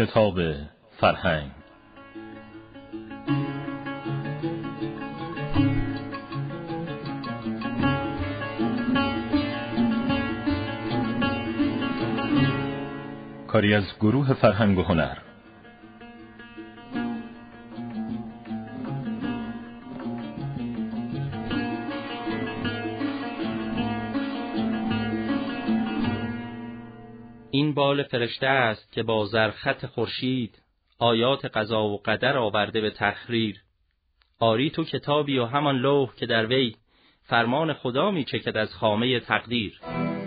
کتاب فرهنگ. کاری از گروه فرهنگ و هنر. این بال فرشته است که با زرخط خورشید آیات قضا و قدر آورده به تحریر. آری تو کتابی و همان لوح که در وی فرمان خدا می چکد از خامه تقدیر.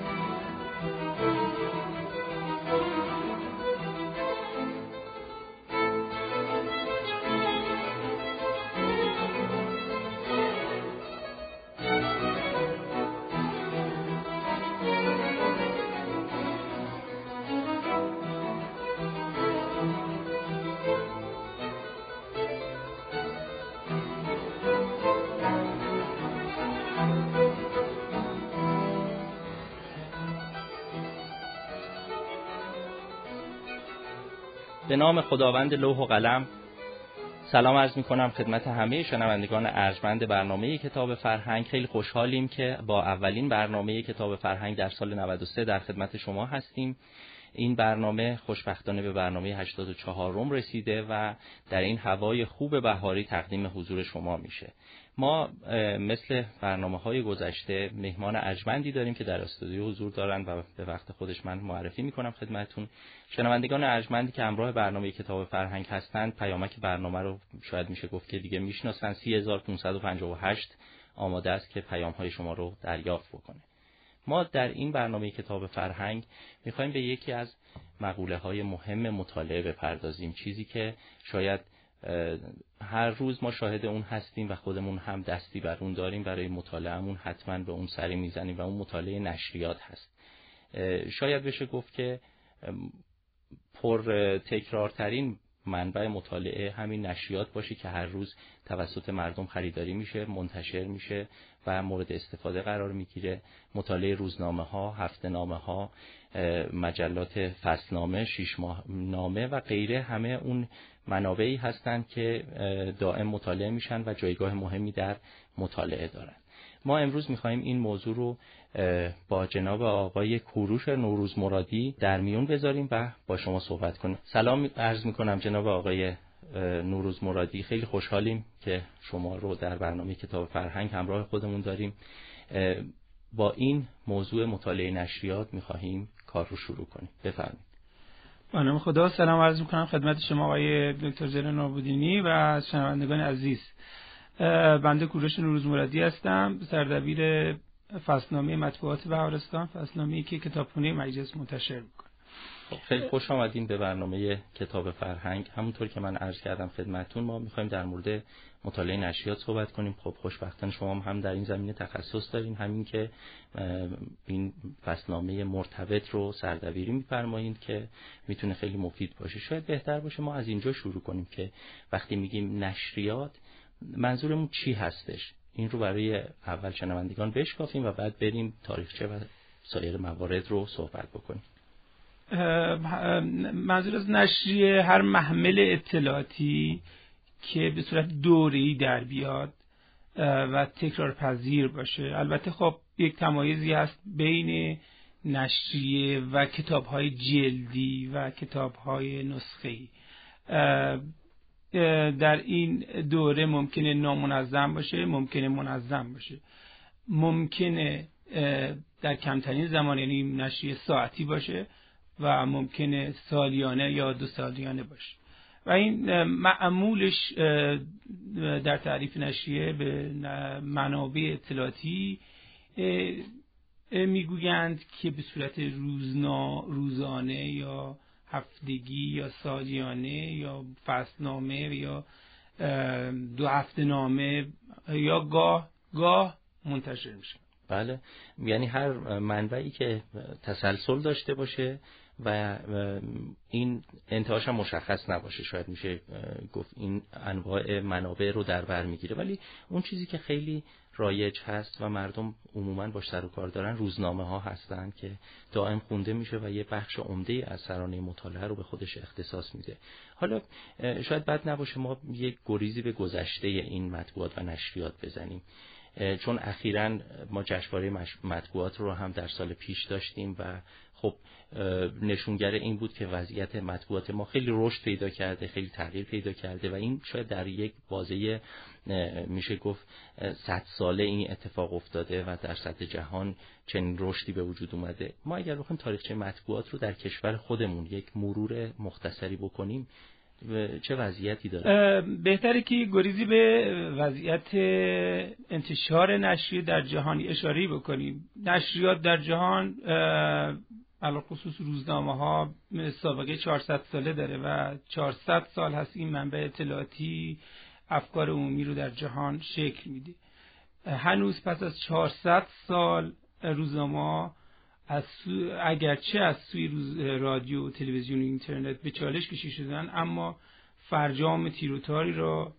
به نام خداوند لوح و قلم. سلام عرض می‌کنم خدمت همه شنوندگان ارجمند برنامه کتاب فرهنگ. خیلی خوشحالیم که با اولین برنامه کتاب فرهنگ در سال 93 در خدمت شما هستیم. این برنامه خوشبختانه به برنامه 84م رسیده و در این هوای خوب بهاری تقدیم حضور شما میشه. ما مثل برنامه‌های گذشته مهمان ارجمندی داریم که در استودیو حضور دارن و به وقت خودش من معرفی میکنم خدمتتون. شنوندگان ارجمندی که همراه برنامه کتاب فرهنگ هستند پیامک برنامه رو شاید میشه گفت که دیگه میشناسن. 3558 آماده است که پیام‌های شما رو دریافت بکنه. ما در این برنامه کتاب فرهنگ میخوایم به یکی از مقوله‌های مهم مطالعه بپردازیم، چیزی که شاید هر روز ما شاهد اون هستیم و خودمون هم دستی بر اون داریم. برای مطالعه‌مون حتما به اون سری میزنیم و اون مطالعه نشریات هست. شاید بشه گفت که پر تکرارترین منبع مطالعه همین نشریات باشه که هر روز توسط مردم خریداری میشه، منتشر میشه و مورد استفاده قرار میگیره. مطالعه روزنامه ها، هفته نامه ها، مجلات فصلنامه، 6 ماه نامه و غیره، همه اون منابعی هستند که دائم مطالعه میشن و جایگاه مهمی در مطالعه دارن. ما امروز میخوایم این موضوع رو با جناب آقای کوروش نوروز مرادی در میون بذاریم و با شما صحبت کنیم. سلام عرض میکنم جناب آقای نوروز مرادی. خیلی خوشحالیم که شما رو در برنامه کتاب فرهنگ همراه خودمون داریم. با این موضوع مطالعه نشریات میخواهیم کار رو شروع کنیم. بفرمایید. با نام خدا سلام عرض میکنم خدمت شما آقای دکتر زین نابودینی و شنوندگان عزیز. بنده کوروش نوروز مرادی هستم، سردبیر فصلنامه مطبوعات بهارستان، فصلنامه‌ای که کتابخانه مجلس منتشر میکنه. خیلی خوش آمدین به برنامه کتاب فرهنگ. همونطور که من عرض کردم خدمتتون، ما میخوایم در مورد مطالعه نشریات صحبت کنیم. خب خوشبختانه شما هم در این زمینه تخصص دارین، همین که این فصلنامه مرتبط رو سردبیری میفرمایید که میتونه خیلی مفید باشه. شاید بهتر باشه ما از اینجا شروع کنیم که وقتی میگیم نشریات منظورمون چی هستش. این رو برای اول شنوندگان بشکافیم و بعد بریم تاریخچه و سایر موارد رو صحبت بکنیم. منظور از نشریه هر محمل اطلاعاتی که به صورت دوره‌ای در بیاد و تکرار پذیر باشه. البته خب یک تمایزی هست بین نشریه و کتاب‌های جلدی و کتاب‌های نسخه‌ای. در این دوره ممکنه نامنظم باشه، ممکنه منظم باشه، ممکنه در کمترین زمان یعنی نشریه ساعتی باشه و ممکنه سالیانه یا 2 سالیانه باشه. و این معمولش در تعریف نشریه به منابع اطلاعاتی میگویند که به صورت روزانه یا هفتگی یا سالیانه یا فصلنامه یا 2 هفته نامه یا گاه منتشر میشه. بله، یعنی هر منبعی که تسلسل داشته باشه و این انتهاش هم مشخص نباشه. شاید میشه گفت این انواع منابع رو در بر میگیره، ولی اون چیزی که خیلی رایج هست و مردم عموماً باش سر و کار دارن روزنامه ها هستن که دائم خونده میشه و یه بخش عمده از سرانه مطالعه رو به خودش اختصاص میده. حالا شاید بد نباشه ما یک گریزی به گذشته این مطبوعات و نشریات بزنیم، چون اخیراً ما جشنواره مطبوعات رو هم در سال پیش داشتیم و خب نشونگر این بود که وضعیت مطبوعات ما خیلی رشد پیدا کرده، خیلی تغییر پیدا کرده و این شاید در یک بازه میشه گفت 100 ساله این اتفاق افتاده و در سطح جهان چنین رشدی به وجود اومده. ما اگر بخوایم تاریخچه مطبوعات رو در کشور خودمون یک مرور مختصری بکنیم چه وضعیتی داره؟ بهتره که گریزی به وضعیت انتشار نشریه در جهانی اشاره بکنیم. نشریات در جهان علاوه خصوص روزنامه ها سابقه 400 ساله داره و 400 سال هست این منبع اطلاعاتی افکار عمومی رو در جهان شکل میده. هنوز پس از 400 سال روزنامه اگرچه از سوی رادیو، تلویزیون و اینترنت به چالش کشیده شدن، اما فرجام تیروتاری را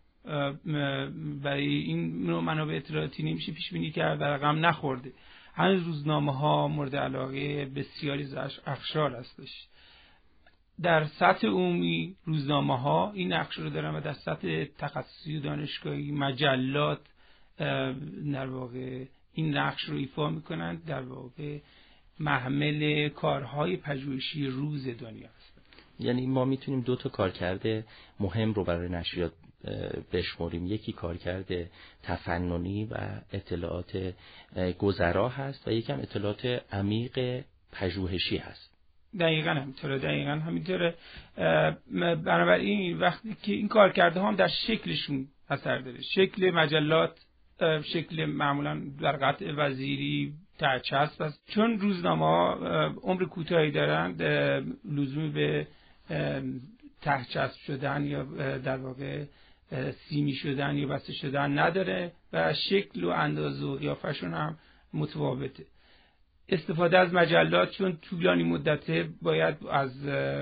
برای این نوع منابع اطلاعاتی نمیشه پیش بینی کرد و رقم نخورده. هنوز روزنامه ها مورد علاقه بسیاری از اقشار هستش. در سطح عمومی روزنامه ها این نقش رو دارن و در سطح تخصصی و دانشگاهی مجلات در واقع این نقش رو ایفا میکنن، در واقع محمل کارهای پژوهشی روز دنیا هستن. یعنی ما میتونیم دو تا کارکرد مهم رو برای نشریات بشمریم، یکی کارکرد تفننی و اطلاعات گذرا هست و یکم اطلاعات عمیق پژوهشی هست. دقیقاً همینطوره. بنابراین وقتی که این کارکردها هم در شکلشون اثر داره، شکل مجلات شکل معمولاً در قطع وزیری ترچسب است، چون روزنامه‌ها عمر کوتاهی دارند لزومی به ترچسب شدن یا در واقع سیمی شدن یا بسته شدن نداره و شکل و اندازه و قیافشون هم متفاوته. استفاده از مجلات چون طولانی مدته باید از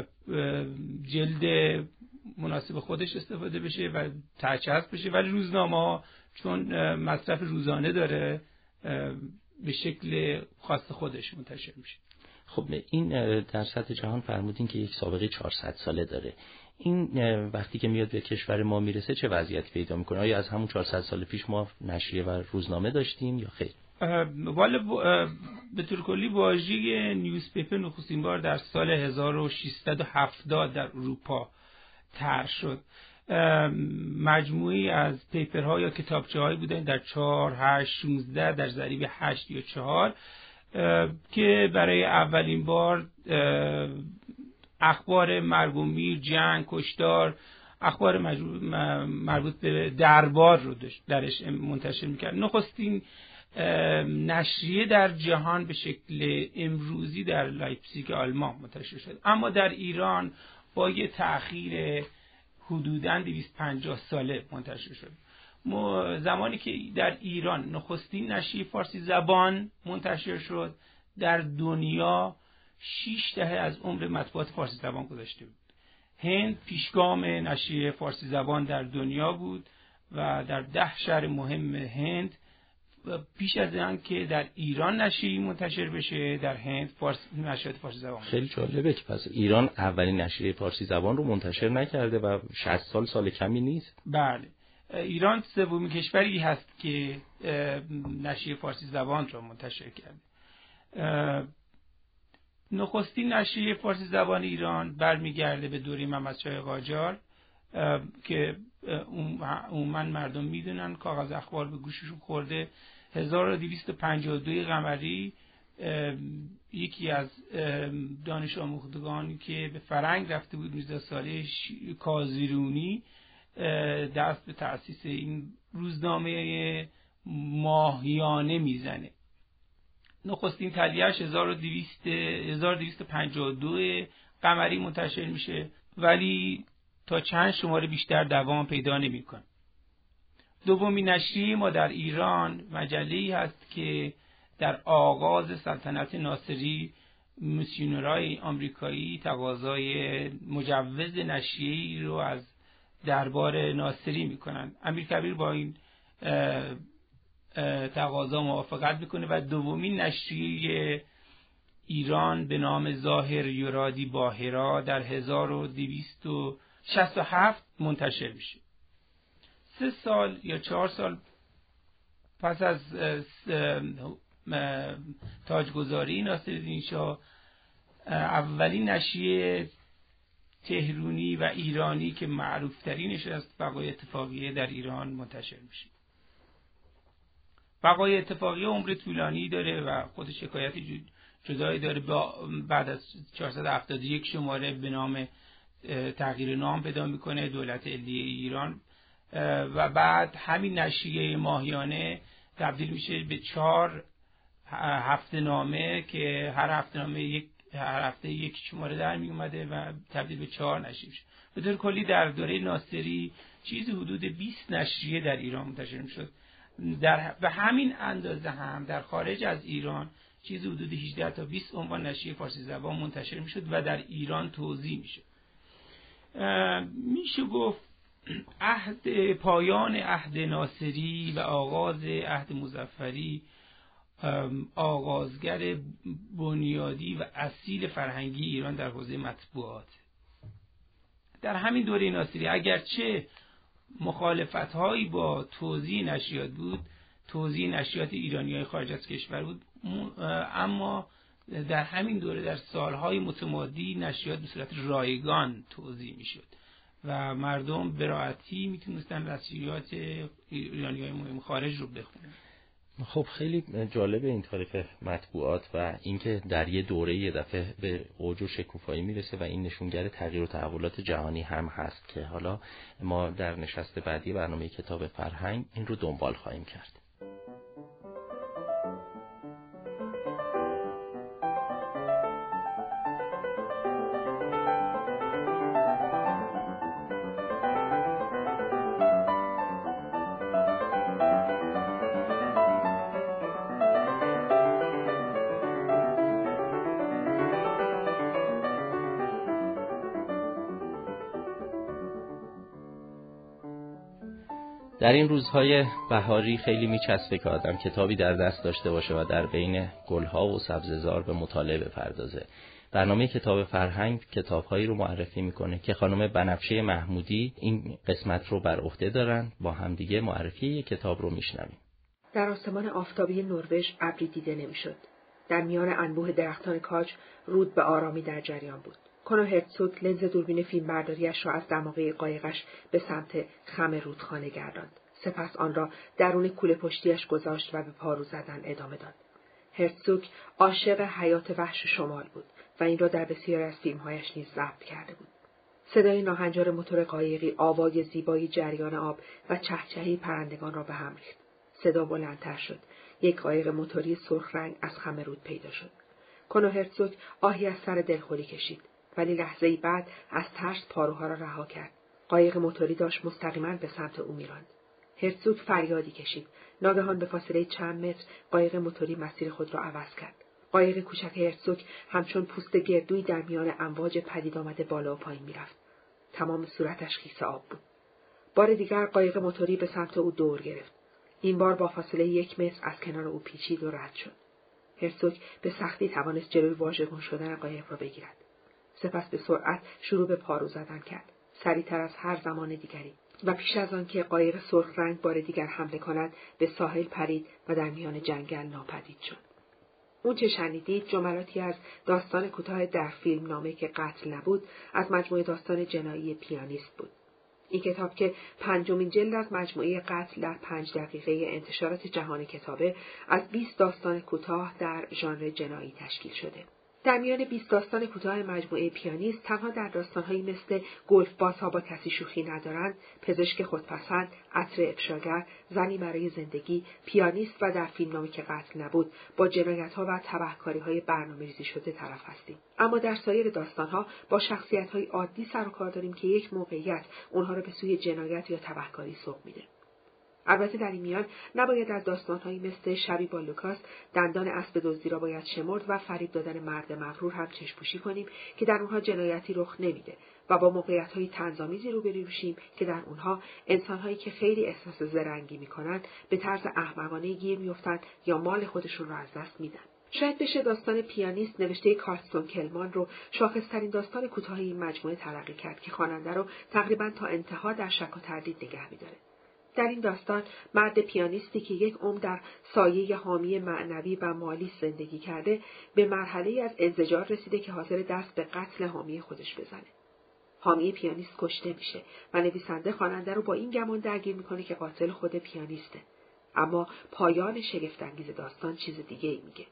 جلد مناسب خودش استفاده بشه و ترچسب بشه، ولی روزنامه‌ها چون مصرف روزانه داره به شکل خاص خودش منتشر میشه. خب این در سطح جهان فرمودین که یک سابقه 400 ساله داره. این وقتی که میاد به کشور ما میرسه چه وضعیتی پیدا میکنه؟ آیا از همون 400 سال پیش ما نشریه و روزنامه داشتیم یا خیر؟ والا به طور کلی واژه نیوزپیپر نخستین بار در سال 1670 در اروپا طرح شد. مجموعی از پیپرها یا کتابچه‌هایی بودن در 4 8 16 در ضریب 8 یا 4 که برای اولین بار اخبار مرگ و میر، جنگ، کشتار، اخبار مربوط به دربار رو درش منتشر میکرد. نخستین نشریه در جهان به شکل امروزی در لایپزیگ آلمان منتشر شد، اما در ایران با یه تأخیر حدوداً 250 ساله منتشر شد. زمانی که در ایران نخستین نشریه فارسی زبان منتشر شد، در دنیا 6 دهه از عمر مطبوعات فارسی زبان گذشته بود. هند پیشگام نشریه فارسی زبان در دنیا بود و در 10 شهر مهم هند پیش از آن که در ایران نشریه منتشر بشه در هند نشریات فارسی زبان. خیلی جالبه که پس ایران اولین نشریه فارسی زبان رو منتشر نکرده و 60 سال کمی نیست. بله، ایران سومین کشوری هست که نشریه فارسی زبان رو منتشر کرده. نخستین نشریه فارسی زبان ایران برمیگرده به دوره محمدشاه قاجار که عموما مردم میدونن، کاغذ اخبار به گوششون خورده. 1252 قمری یکی از دانش آموختگانی که به فرنگ رفته بود 19 ساله کازیرونی دست به تأسیس این روزنامه ماهیانه میزنه. نخستین تلیه‌اش 1252 قمری منتشر میشه ولی تا چند شماره بیشتر دوام پیدا نمیکنه. دومین نشریه ما در ایران مجله‌ای هست که در آغاز سلطنت ناصری میسیونرهای آمریکایی تقاضای مجوز نشریه‌ای رو از دربار ناصری میکنن. امیرکبیر با این تقاضا موافقت میکنه و دومین نشریه ایران به نام ظاهر یرادی باهرا در 1267 منتشر میشه. 3 سال یا 4 سال پس از تاجگذاری ناصرالدین شاه اولین نشریه تهرونی و ایرانی که معروف ترینش از بقای اتفاقیه در ایران منتشر میشه. بقای اتفاقیه عمر طولانی داره و خود شکایت جدایی داره. بعد از 471 شماره به نام تغییر نام پیدا میکنه دولت علیه ایران و بعد همین نشریه ماهیانه تبدیل میشه به 4 هفته نامه که هر هفته یک شماره در می اومده و تبدیل به 4 نشریه میشه. به طور کلی در دوره ناصری چیزی حدود 20 نشریه در ایران منتشر میشد. به همین اندازه هم در خارج از ایران چیزی حدود 18 تا 20 عنوان نشریه فارسی زبان منتشر میشد و در ایران توزیع میشه. میشه گفت پایان عهد ناصری و آغاز عهد مظفری آغازگر بنیادی و اصیل فرهنگی ایران در حوزه مطبوعات. در همین دوره ناصری اگرچه مخالفت‌هایی با توزیع نشریات بود، توزیع نشریات ایرانی‌های خارج از کشور بود، اما در همین دوره در سالهای متمادی نشریات به صورت رایگان توزیع میشد و مردم به راحتی میتونستن نشریات ایرانی‌های مهم خارج رو بخونن. خب خیلی جالبه این تاریخ مطبوعات و اینکه در یه دوره یه دفعه به اوج و شکوفایی میرسه و این نشونگر تغییر و تحولات جهانی هم هست که حالا ما در نشست بعدی برنامه کتاب فرهنگ این رو دنبال خواهیم کرد. در این روزهای بهاری خیلی میچسبه که آدم کتابی در دست داشته باشه و در بین گلها و سبززار به مطالعه بپردازه. برنامه کتاب فرهنگ کتابهایی رو معرفی میکنه که خانم بنفشه محمودی این قسمت رو بر عهده دارن. با همدیگه معرفی یک کتاب رو میشنویم. در آسمان آفتابی نروژ ابری دیده نمیشد. در میان انبوه درختان کاج رود به آرامی در جریان بود. کنو هرتزوگ لنز دوربین فیلمبرداریش را از دماغه قایقش به سمت خم رودخانه گرداند. سپس آن را درون کوله پشتیش گذاشت و به پارو زدن ادامه داد. هرتزوگ عاشق حیات وحش شمال بود و این را در بسیاری از فیلمهایش نیز ضبط کرده بود. صدای ناهنجار موتور قایقی آوای زیبای جریان آب و چهچهی پرندگان را به هم ریخت. صدا بلندتر شد. یک قایق موتوری سرخ رنگ از خم رود پیدا شد. کنو هرتزوگ آهی از سر دلخوری کشید. ولی لحظه‌ای بعد از ترس پاروها را رها کرد. قایق موتوری داشت مستقیما به سمت او می‌راند. هرتزوگ فریادی کشید. ناگهان به فاصله چند متر قایق موتوری مسیر خود را عوض کرد. قایق کوچک هرتزوگ همچون پوست گردویی در میان امواج پدید آمده بالا و پایین می‌رفت. تمام صورتش خیس آب بود. بار دیگر قایق موتوری به سمت او دور گرفت. این بار با فاصله 1 متر از کنار او پیچید و رد شد. هرتزوگ به سختی توانست جلوی واژگون شدن قایق را بگیرد. سپس به سرعت شروع به پارو زدن کرد، سریعتر از هر زمان دیگری، و پیش از آن که قایق سرخ رنگ بار دیگر حمله کند به ساحل پرید و در میان جنگل ناپدید شد. اون چه شنیدید جملاتی از داستان کوتاه در فیلم نامه که قتل نبود از مجموعه داستان جنایی پیانیست بود. این کتاب که 5مین جلد از مجموعه قتل در 5 دقیقه انتشارات جهان کتابه از 20 داستان کوتاه در ژانر جنایی تشکیل شده. در میان 20 داستان کوتاه مجموعه پیانیست تنها در داستان‌هایی مثل گلف بازها با کسی شوخی ندارند، پزشک خودپسند، عطر افشاگر، زنی برای زندگی، پیانیست و در فیلمنامه که قتل نبود با جنایت‌ها و تبهکاری‌های برنامه‌ریزی شده طرف هستیم. اما در سایر داستان‌ها با شخصیت‌های عادی سر و کار داریم که یک موقعیت اونها را به سوی جنایت یا تبهکاری سوق میده. البته در این میان نباید از داستان‌هایی مثل شبی با لوکاس، دندان اسب دزدی را باید شمرد و فریب دادن مرد مغرور هم چشم‌پوشی کنیم که در اونها جنایتی رخ نمیده و با موقعیت‌های طنزآمیزی روبرو میشیم که در اونها انسان‌هایی که خیلی احساس زرنگی می‌کنند به طرز احمقانه گیر می‌افتند یا مال خودشون را از دست میدن. شاید بشه داستان پیانیست نوشته کارستون کلمان رو شاخص‌ترین داستان کوتاه این مجموعه تلقی کرد که خواننده رو تقریباً تا انتها در شک و تردید نگه می‌داره. در این داستان مرد پیانیستی که یک عمر در سایه حامی معنوی و مالی زندگی کرده به مرحله‌ای از انزجار رسیده که حاضر دست به قتل حامی خودش بزنه. حامی پیانیست کشته میشه و نویسنده خواننده رو با این گمان درگیر میکنه که قاتل خود پیانیسته. اما پایان شگفت‌انگیز داستان چیز دیگه ای میگه.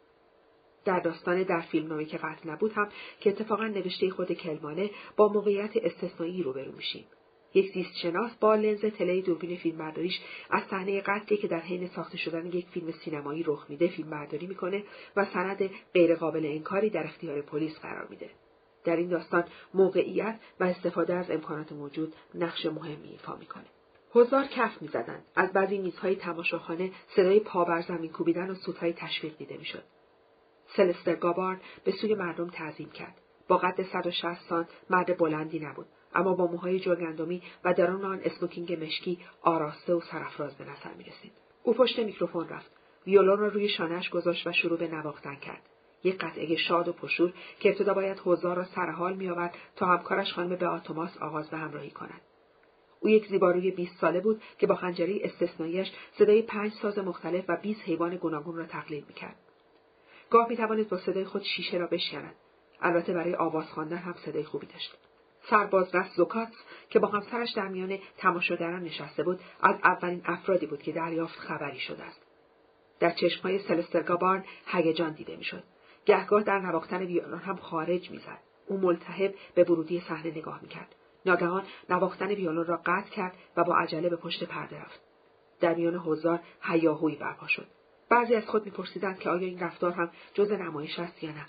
در داستان در فیلمنامه که قتل نبود هم که اتفاقا نوشته خود کلمانه با موقعیت استثنایی روبرو میشیم. یک زیستشناس با لنز تله دوربین فیلمبرداریش از صحنه قتلی که در حین ساخته شدن یک فیلم سینمایی رخ میده فیلمبرداری میکنه و سند غیرقابل انکاری در اختیار پلیس قرار میده. در این داستان موقعیت و استفاده از امکانات موجود نقش مهمی ایفا میکنه. حضار کف میزدند. از بعضی میزهای تماشاخانه صدای پا بر زمین کوبیدن و سوتهای تشویق دیده میشد. سلستر گابارد به سوی مردم تعظیم کرد. با قد 160 سانت مرد بلندی نبود، اما با موهای جرگندمی و درون آن اسموکینگ مشکی آراسته و سرافراز به نظر می‌رسید. او پشت میکروفون رفت، ویولون را روی شانه‌اش گذاشت و شروع به نواختن کرد. یک قطعه شاد و پرشور که ابتدا باید حضار را سرحال می‌آورد تا همکارش خانم بئاتوماس آغاز به همراهی کند. او یک زیباروی 20 ساله بود که با خنجری استثنائیش صدای 5 ساز مختلف و 20 حیوان گوناگون را تقلید می‌کرد. گاه می‌توانست با صدای خود شیشه را بشکند. البته برای آواز خواندن هم صدای خوبی داشت. سربازرس زوکاتس که با همسرش در میان تماشاگران نشسته بود، از اولین افرادی بود که دریافت خبری شده است. در چشم‌های سلستر گابارد هیجان دیده می‌شد. گهگاه در نواختن ویولون هم خارج می‌زد. او ملتهب به ورودی صحنه نگاه می‌کرد. ناگهان نواختن ویولون را قطع کرد و با عجله به پشت پرده رفت. در میان حضار هیاهویی برپا شد. بعضی از خود می‌پرسیدند که آیا این رفتار هم جزء نمایش است یا نه.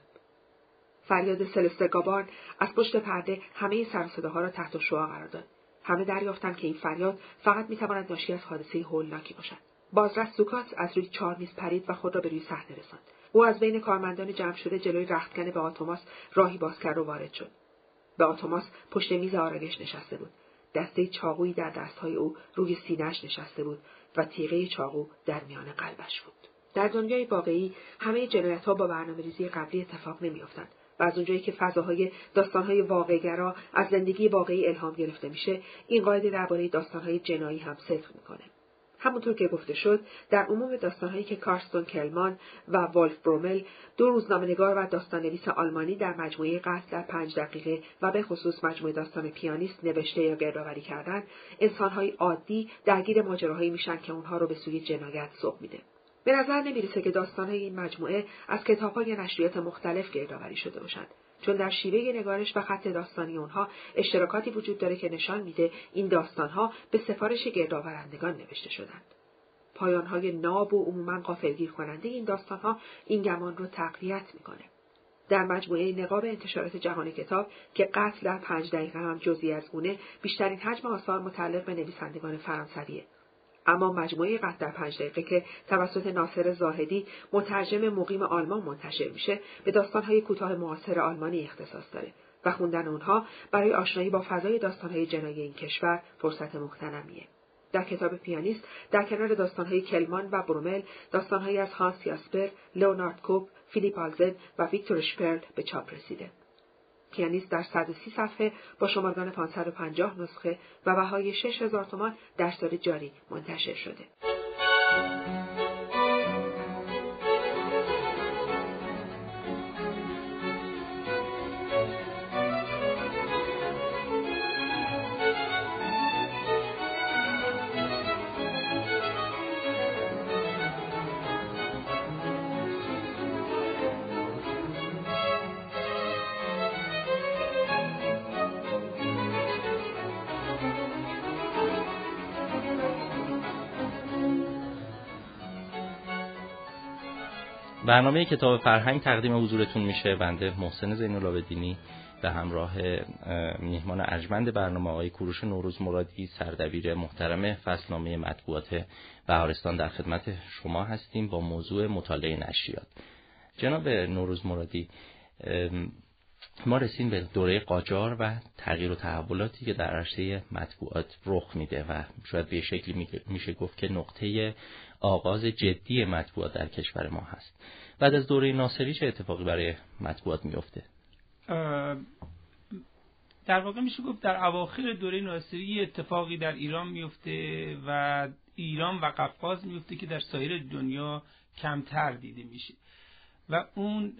فریاد سلستر گابارد از پشت پرده همه سر و صداها را تحت شعاع قرار داد. همه دریافتند که این فریاد فقط می‌تواند ناشی از حادثه هولناکی باشد. بازرس زوکاتس از روی 4 میز پرید و خود را به روی صحنه رساند. او از بین کارمندان جمع شده جلوی رختکن بئاتوماس راهی باز کرد و وارد شد. بئاتوماس پشت میز آرایش نشسته بود. دسته چاقویی در دستهای او روی سینه‌اش نشسته بود و تیغه چاقو در میان قلبش بود. در دنیای واقعی همه جنایت‌ها با برنامه‌ریزی قبلی اتفاق نمی‌افتند. و از اونجایی که فضاهای داستان‌های واقع‌گرا از زندگی واقعی الهام گرفته میشه، این قاعده درباره داستان‌های جنایی هم صدق میکنه. همونطور که گفته شد، در عموم داستان‌هایی که کارستون کلمان و والف برومل، 2 روزنامه‌نگار و داستان‌نویس آلمانی در مجموعه قتل در 5 دقیقه و به خصوص مجموعه داستان پیانیست نوشته یا گردآوری کردن، انسان‌های عادی درگیر ماجراهایی میشن که اونها رو به سوی جنایت سوق میده. به نظر نمیرسه که داستان‌های این مجموعه از کتاب‌ها یا نشریات مختلف گردآوری شده باشند، چون در شیوه نگارش و خط داستانی اونها اشتراکاتی وجود داره که نشان میده این داستان‌ها به سفارش گردآورندگان نوشته شدند. پایان‌های ناب و عموماً غافلگیر کننده این داستان‌ها این گمان رو تقویت میکنه. در مجموعه نقاب انتشارات جهان کتاب که قتل در 5 دقیقه هم جزئی از اونه، بیشترین حجم آثار متعلق به نویسندگان فرانسویه. اما مجموعه قتل در 5 دقیقه که توسط ناصر زاهدی مترجم مقیم آلمان منتشر میشه، به داستان‌های کوتاه معاصر آلمانی اختصاص داره و خوندن اونها برای آشنایی با فضای داستان‌های جنایی این کشور فرصت مغتنمیه. در کتاب پیانیست در کنار داستان‌های کلمان و برومل، داستان‌هایی از هانس یاسپر، لئونارد کوپ، فیلیپ آلزن و ویکتور شپرل به چاپ رسیده. پیانیست در 130 صفحه با شمارگان 550 نسخه و بهای 6000 تومان در سال جاری منتشر شده. برنامه کتاب فرهنگ تقدیم حضورتون میشه. بنده محسن زین‌العابدینی به همراه میهمان ارجمند برنامه آقای کوروش نوروز مرادی، سردبیر محترم فصلنامه مطبوعات بهارستان، در خدمت شما هستیم با موضوع مطالعه نشریات. جناب نوروز مرادی، ما رسیم به دوره قاجار و تغییر و تحولاتی که در عرصه مطبوعات رخ میده و شاید به شکلی میشه گفت که نقطه آغاز جدی مطبوعات در کشور ما هست. بعد از دوره ناصری چه اتفاقی برای مطبوعات میفته؟ در واقع میشه گفت در اواخر دوره ناصری اتفاقی در ایران میفته و ایران و قفقاز میفته که در سایر دنیا کمتر دیده میشه و اون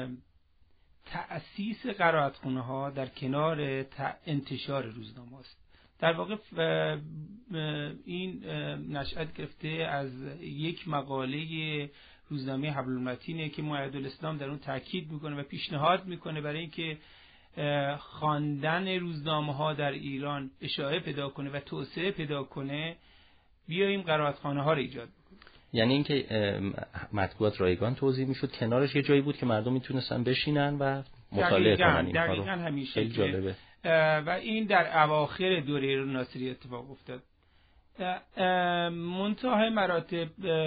تأسیس قرائتخانه ها در کنار انتشار روزنامه است. در واقع این نشأت گرفته از یک مقاله روزنامه حبل المتینه که موحدالاسلام در اون تاکید میکنه و پیشنهاد میکنه برای اینکه خواندن روزنامه ها در ایران اشاعه پیدا کنه و توسعه پیدا کنه، بیاییم قرائتخانه ها رو ایجاد بکنیم. یعنی اینکه مطبوعات رایگان توزیع میشد، کنارش یه جایی بود که مردم میتونستن بشینن و مطالعه کنن. دقیقاً همیشه خیلی جالبه. و این در اواخر دوره ناصری اتفاق افتاد. منتهی مراتب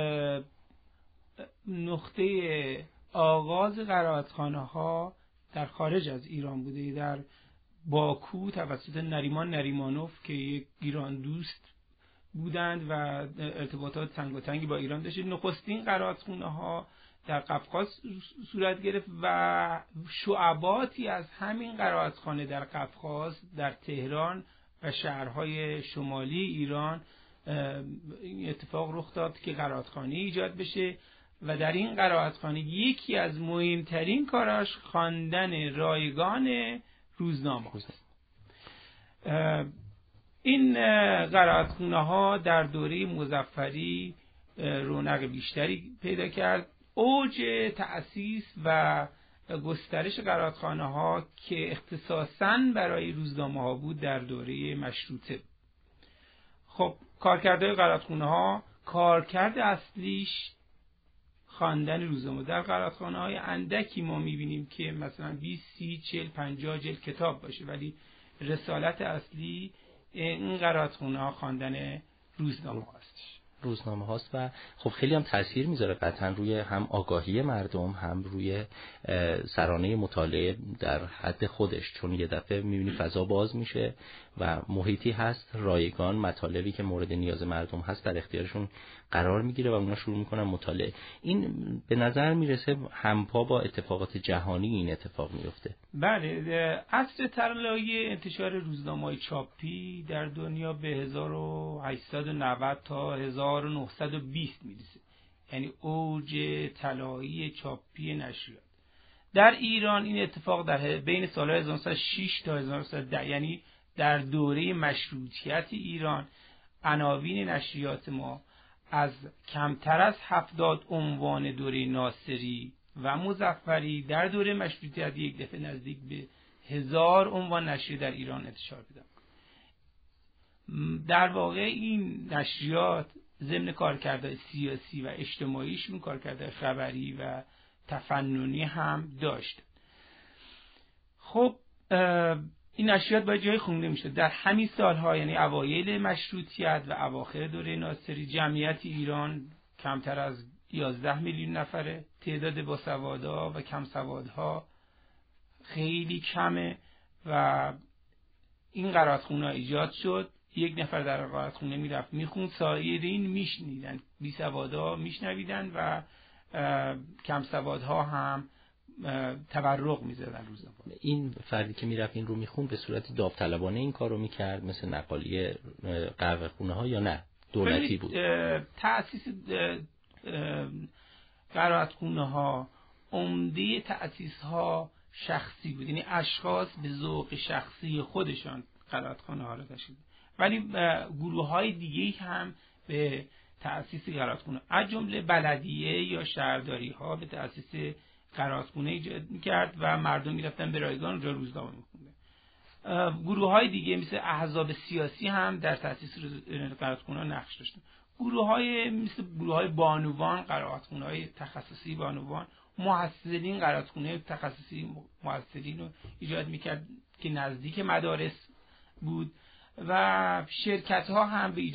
نقطه آغاز قرائتخانه ها در خارج از ایران بوده، در باکو توسط نریمان نریمانوف که یک ایران دوست بودند و ارتباطات تنگاتنگی با ایران داشت. نخستین قرائتخانه ها در قفقاز صورت گرفت و شعباتی از همین قرائتخانه در قفقاز، در تهران و شهرهای شمالی ایران این اتفاق رخ داد که قرائتخانه ایجاد بشه و در این قرائتخانه یکی از مهمترین کاراش خواندن رایگان روزنامه است. این قرائتخانه ها در دوره مظفری رونق بیشتری پیدا کرد. اوج تأسیس و گسترش قرائتخانه ها که اختصاصاً برای روزنامه ها بود در دوره مشروطه. خب کارکردهای قرائتخانه ها، کارکرد اصلیش خواندن روزنامه. در قرائتخانه های اندکی ما میبینیم که مثلا 20 30 40 50 جلد کتاب باشه، ولی رسالت اصلی این قرائتخانه ها خواندن روزنامه هستش. روزنامه هاست و خب خیلی هم تاثیر میذاره قطعا روی هم آگاهی مردم، هم روی سرانه مطالعه در حد خودش، چون یه دفعه میبینی فضا باز میشه و محیطی هست رایگان، مطالبی که مورد نیاز مردم هست در اختیارشون قرار میگیره و اونا شروع میکنن مطالعه. این به نظر میرسه همپا با اتفاقات جهانی این اتفاق میفته. بله، عصر طلایی انتشار روزنامه‌های چاپی در دنیا به 1890 تا 1920 میرسه، یعنی اوج طلایی چاپی نشریات. در ایران این اتفاق در بین سال‌های 1906 تا 1910، یعنی در دوره مشروطیت ایران، عناوین نشریات ما از کمتر از 70 عنوان دوره ناصری و مظفری در دوره مشروطیت یک دفعه نزدیک به 1000 عنوان نشریه در ایران انتشار پیدا کرد. در واقع این نشریات ضمن کارکردهای سیاسی و اجتماعیشون کارکردهای خبری و تفننی هم داشت. خب این نشریات باید جای خونده میشد. در همین سالها، یعنی اوایل مشروطیت و اواخر دوره ناصری، جمعیت ایران کمتر از 11 میلیون نفره. تعداد باسوادها و کم سوادها خیلی کمه و این قرائتخانه ایجاد شد. یک نفر در قرائتخانه میرفت میخوند، سایرین میشنیدن، بی سوادها میشنویدن و کم سوادها هم تبرق میزدن روزنامه. این فردی که میرفت این رو میخوند به صورت داوطلبانه این کارو میکرد مثل نقالی قهوه‌خونه ها یا نه دولتی بود؟ تأسیس قرائتخانه ها عمده تأسیس ها شخصی بود، یعنی اشخاص به ذوق شخصی خودشان قرائتخانه ها را تشکیل، ولی گروه های دیگه هم به تأسیس قرائتخانه از جمله بلدیه یا شهرداری ها به تأسیس قرائتخانه ایجاد می‌کرد و مردم می‌رفتن به رایگان اونجا روزنامه می‌خوندن. گروه‌های دیگه مثل احزاب سیاسی هم در تأسیس قرائتخانه نقش داشتن. گروه‌های مثل گروه‌های بانوان، قرائتخانه‌های تخصصی بانوان، محصلین، قرائتخونه تخصصی محصلین رو ایجاد میکرد که نزدیک مدارس بود و شرکت ها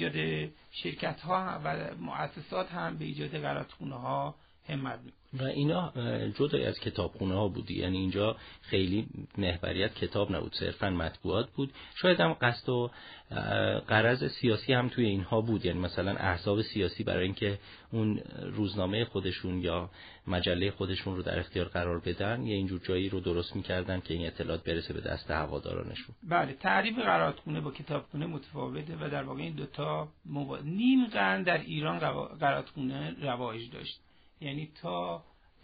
و مؤسسات هم به ایجاد قرائتخونه ها همت می‌کنه. و اینا جدای از کتابخونه ها بود، یعنی اینجا خیلی محوریت کتاب نبود، صرفا مطبوعات بود. شاید هم قصد و غرض سیاسی هم توی اینها بود، یعنی مثلا احزاب سیاسی برای اینکه اون روزنامه خودشون یا مجله خودشون رو در اختیار قرار بدن یه اینجور جایی رو درست می‌کردن که این اطلاعات برسه به دست هوادارانشون. بله، تعریف قرائتخونه با کتابخونه متفاوته و در واقع این دوتا نیم قرن در ایران قرائتخونه رواج داشت. یعنی تا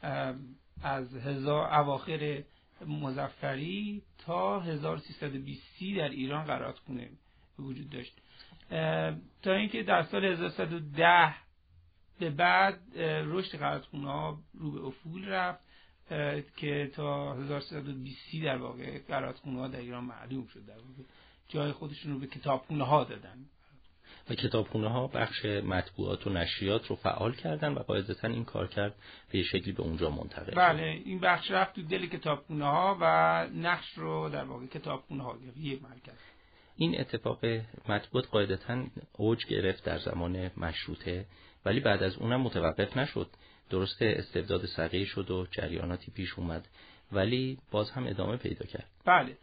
از اواخر مظفری تا 1320 در ایران قرائتخونه وجود داشت، تا اینکه در سال 1110 به بعد رشد قرائتخونه ها رو به افول رفت که تا 1320 در واقع قرائتخونه ها در ایران معدوم شد، در واقع جای خودشون رو به کتابخونه ها دادن و کتابخونه ها بخش مطبوعات و نشریات رو فعال کردن و قاعدتاً این کار کرد به شکلی به اونجا منتقل. بله، این بخش رفت تو دل کتابخونه ها و نقش رو در واقع کتابخونه ها یک مرکز. این اتفاق مطبوعات قاعدتاً اوج گرفت در زمان مشروطه، ولی بعد از اونم متوقف نشد. درسته استبداد صغیر شد و جریاناتی پیش اومد، ولی باز هم ادامه پیدا کرد. بله،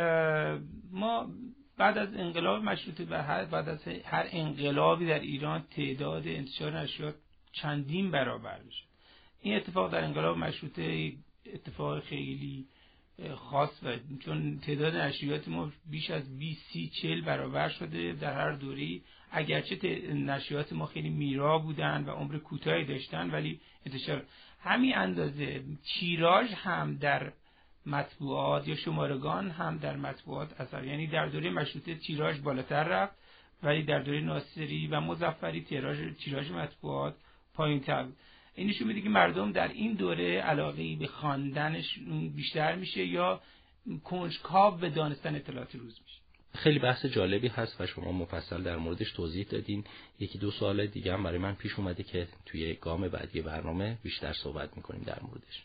ما بعد از انقلاب مشروطه و بعد از هر انقلابی در ایران تعداد انتشار نشریات چندین برابر میشه. این اتفاق در انقلاب مشروطه اتفاق خیلی خاص و چون تعداد نشریات ما بیش از 20-40 برابر شده در هر دوره‌ای. اگرچه نشریات ما خیلی میرا بودن و عمر کوتاهی داشتن، ولی انتشار همین اندازه تیراژ هم در مطبوعات یا شمارگان هم در مطبوعات اثر، یعنی در دوره مشروطه تیراژ بالاتر رفت ولی در دوره ناصری و مظفری تیراژ مطبوعات پایین‌تر بود. این نشون میده که مردم در این دوره علاقه‌ای به خواندنش بیشتر میشه یا کنجکاو به دانستن اطلاعات روز میشه. خیلی بحث جالبی هست و شما مفصل در موردش توضیح دادین. یکی دو سوال دیگه هم برای من پیش اومده که توی گام بعدی برنامه بیشتر صحبت میکنیم در موردش.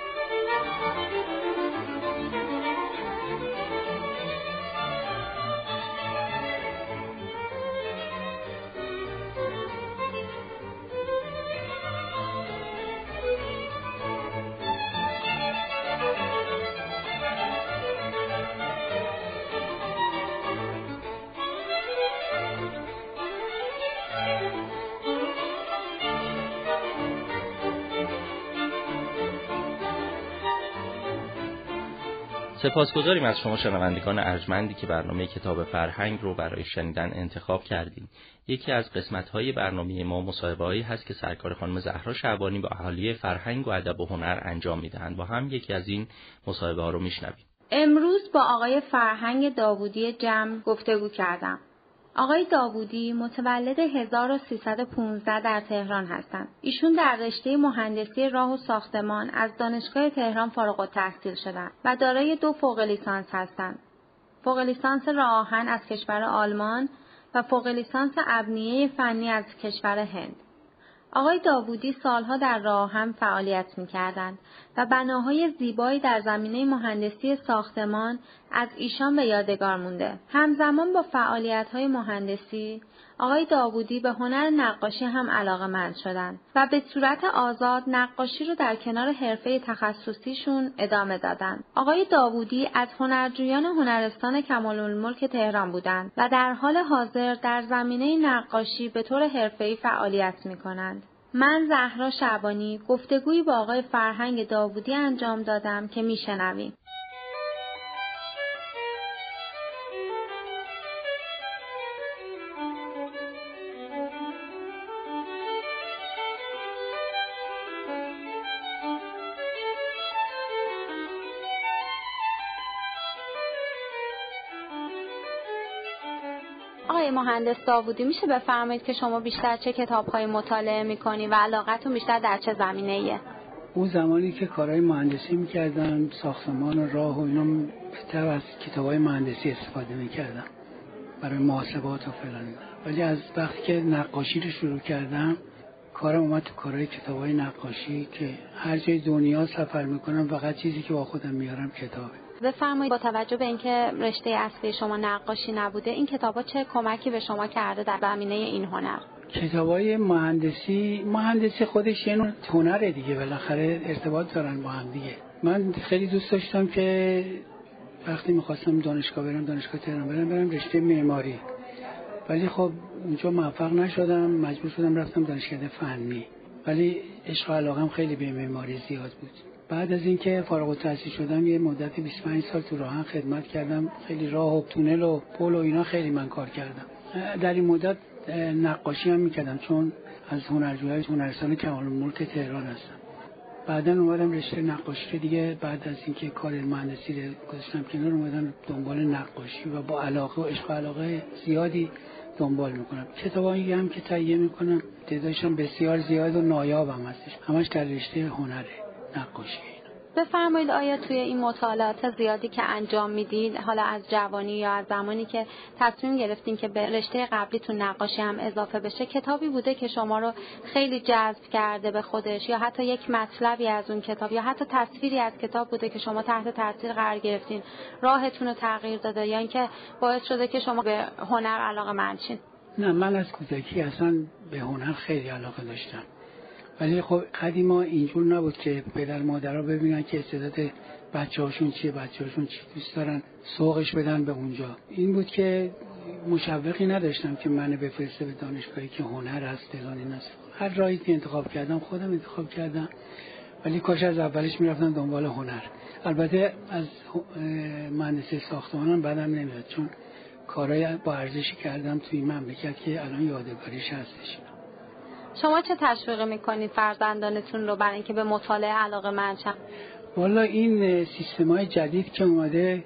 سپاسگزاریم از شما شنوندگان ارجمندی که برنامه کتاب فرهنگ رو برای شنیدن انتخاب کردین. یکی از قسمت‌های برنامه ما مصاحبه‌ای هست که سرکار خانم زهرا شعبانی با اهالی فرهنگ و ادب و هنر انجام میدهند. با هم یکی از این مصاحبه‌ها رو میشنویم. امروز با آقای فرهنگ داوودی جمع گفتگو کردم. آقای داوودی متولد 1315 در تهران هستند. ایشون در رشته مهندسی راه و ساختمان از دانشگاه تهران فارغ التحصیل شدند و دارای 2 فوق لیسانس هستند. فوق لیسانس راه آهن از کشور آلمان و فوق لیسانس ابنیه فنی از کشور هند. آقای داوودی سالها در راه آهن فعالیت می‌کردند و بناهای زیبایی در زمینه مهندسی ساختمان از ایشان به یادگار مونده. همزمان با فعالیت‌های مهندسی، آقای داوودی به هنر نقاشی هم علاقه‌مند شدند و به صورت آزاد نقاشی رو در کنار حرفه تخصصیشون ادامه دادند. آقای داوودی از هنرجویان هنرستان کمال‌الملک تهران بودند و در حال حاضر در زمینه نقاشی به طور حرفه‌ای فعالیت می‌کنند. من زهرا شعبانی گفتگویی با آقای فرهنگ داوودی انجام دادم که میشنویم. آقای مهندس داوودی، میشه بفرمایید که شما بیشتر چه کتاب‌های مطالعه می‌کنی و علاقتون بیشتر در چه زمینه‌ایه؟ اون زمانی که کارهای مهندسی می‌کردم، ساختمان و راه و اینا، بیشتر از کتاب‌های مهندسی استفاده می‌کردم برای محاسبات و فلان. ولی از وقتی که نقاشی رو شروع کردم کارم اومد تو کارهای کتابای نقاشی که هر جای دنیا سفر میکنم فقط چیزی که با خودم میارم کتابه. بفرمایید با توجه به اینکه رشته اصلی شما نقاشی نبوده، این کتابا چه کمکی به شما کرده در زمینه این هنر؟ کتابای مهندسی خودش یه نوع هنره دیگه، بالاخره ارتباط دارن با هم دیگه. من خیلی دوست داشتم که وقتی میخواستم دانشگاه تهران برم رشته معماری، ولی خب اونجا موفق نشدم، مجبور شدم رفتم دانشکده فنی، ولی عشق و علاقم خیلی به معماری زیاد بود. بعد از اینکه فارغ التحصیل شدم یه مدت 25 سال تو راهن خدمت کردم، خیلی راه و تونل و پل و اینا خیلی من کار کردم. در این مدت نقاشی هم میکردم چون از هنرجوهای هنرستان کمال‌الملک تهران هستم. بعدن اومدم رشته نقاشی دیگه، بعد از اینکه کار مهندسی رو گذاشتم کنار، اومدم دنبال نقاشی و با علاقه و عشق و علاقه زیادی دنبال میکنم. کتابایی هم که تهیه میکنم تعدادشون بسیار زیاد و نایابم هستش، همش در رشته هنره، نقاشی. بفرمایید آیا توی این مطالعات زیادی که انجام میدید، حالا از جوانی یا از زمانی که تصمیم گرفتین که به رشته قبلیتون نقاشی هم اضافه بشه، کتابی بوده که شما رو خیلی جذب کرده به خودش، یا حتی یک مطلبی از اون کتاب یا حتی تصویری از کتاب بوده که شما تحت تاثیر قرار گرفتین، راهتون رو تغییر داده یا اینکه باعث شده که شما به هنر علاقه‌مند شین؟ نه، من از کودکی اصلا به هنر خیلی علاقه داشتم، ولی خب قدیما اینجور نبود که پدر مادرها ببینن که استعداد بچه‌هاشون چیه، چی دوست دارن سوقش بدن به اونجا. این بود که مشوقی نداشتم که منو بفرسته به دانشگاهی که هنر هست فلان این است. هر راهی که انتخاب کردم خودم انتخاب کردم، ولی کاش از اولش میرفتم دنبال هنر. البته از مهندسی ساختمانم بدم نمیاد، چون کارهای با ارزشی کردم توی این مملکت که الان یادگاریش هستش. شما چه تشویق میکنید فرزندانتون رو برای اینکه به مطالعه علاقه‌مند شن؟ والا این سیستم‌های جدید که اومده،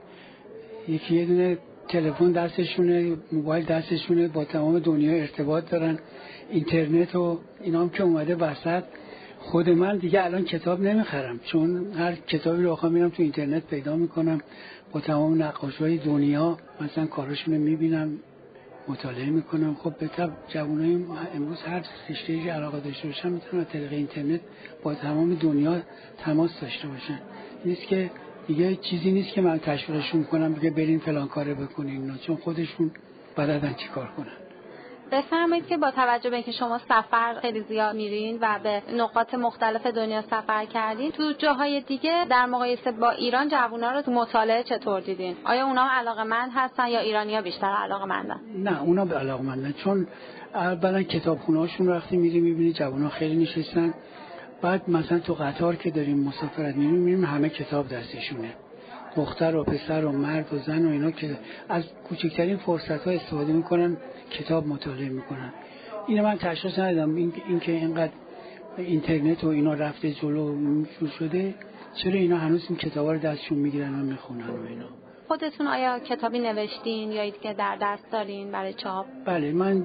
یکی یه دونه تلفن دستشونه، موبایل دستشونه، با تمام دنیا ارتباط دارن، اینترنت و اینا هم که اومده وسط. خود من دیگه الان کتاب نمیخرم، چون هر کتابی رو آخه میرم تو اینترنت پیدا میکنم، با تمام نقاشای دنیا مثلا کاراشون رو میبینم، مطالعه میکنم. خب به طب جوانای امروز هر رشته‌ای علاقه داشته باشن میتونن از طریق اینترنت با تمام دنیا تماس داشته باشن. نیست که دیگه چیزی نیست که من تشویقشون کنم دیگه برین فلان کارو بکنین، چون خودشون بلدن چیکار کنن. بفرمایید که با توجه به اینکه شما سفر خیلی زیاد میرین و به نقاط مختلف دنیا سفر کردین، تو جاهای دیگه در مقایسه با ایران جوونا رو تو مطالعه چطور دیدین؟ آیا اونا علاقه‌مند هستن یا ایرانی‌ها بیشتر علاقه‌مندن؟ نه، اونا به علاقه‌مندن، چون اولا کتابخونه‌هاشون وقتی می‌بینی جوونا خیلی نشستن. بعد مثلا تو قطار که داریم مسافرت می‌ریم همه کتاب دستشونه، دختر و پسر و مرد و زن و اینا که از کوچکترین فرصت‌ها استفاده میکنن، کتاب مطالعه میکنن. اینو من تشخیص ندادم، این که اینقدر اینترنت و اینا رفته جلو شروع شده، چرا اینا هنوز این کتابا رو دستشون میگیرن و میخونن و اینا. خودتون آیا کتابی نوشتین یا که در دست دارین برای چاپ؟ بله، من